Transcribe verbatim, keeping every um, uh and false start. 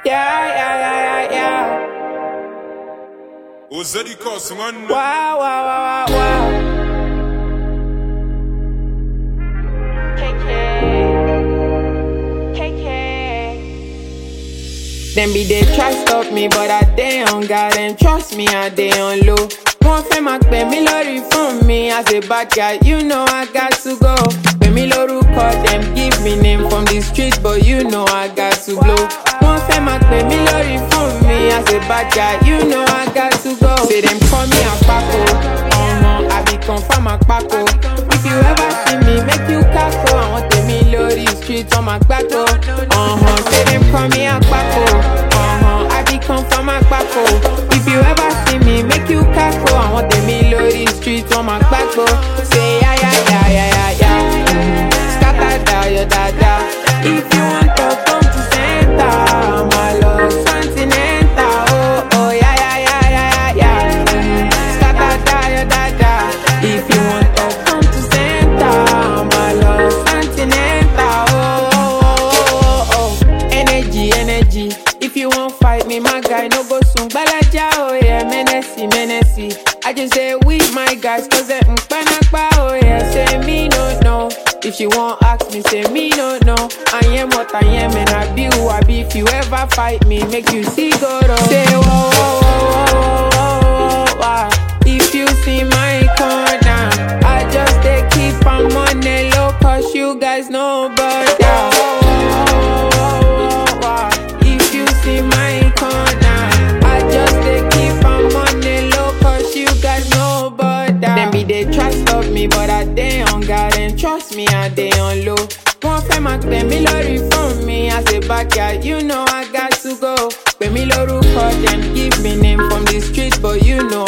Yeah, yeah, yeah, yeah, yeah. Ozedi Kosi, man. Wow, wow, wow, wow, wow. K K. K K. Them be they try stop me, but I dey on God and trust me, I dey on low. Wọ́n fẹ́ máa pè mí lórí fún mi as a bad guy, you know I got to go. Pè mí lórúkọ, them give me name from the street, but you know I got to blow. Wọ́n fẹ́ máa pè mí lórí fún mi as a bad guy, you know I got to go. Say them call me Akpako, uh-huh, I be confirm Akpako. If you ever see me, make you kako. I want to me lórí street on my Akpako, uh-huh. Say them call me Akpako, uh-huh, I be confirm Akpako. If you ever see me, make you kako. I want to me lórí street on my Akpako. Say yeah yeah yeah yeah yeah yeah, mm, scatter down your dada. If you want to come to center, my love continental. Oh oh yeah yeah yeah yeah yeah, mm, scatter down your dada. If you want to come to center, my love continental. Oh oh oh oh, energy energy. If you want fight me, my guy, no go soon. Balaja, oh yeah, menacey, menacey. I just say we my guys, cause they mpanakba, oh yeah. Say me no, no. If you want ask me, say me no, no. I am what I am and I be who I be. If you ever fight me, make you see go though. Say whoa, whoa, whoa, whoa, whoa, whoa. If you see my corner, I just take keep on money low, cause you guys know about that. If you see my corner, I just take keep on money low, cause you guys know about that. Them be they try stop me, but I dey on God and trust me, I dey on low. Wọ́n fẹ́ máa pè mí lórí fún mi as a bad guy, you know I got to go. Pè mí lórúkọ, them give me name from the street, but you know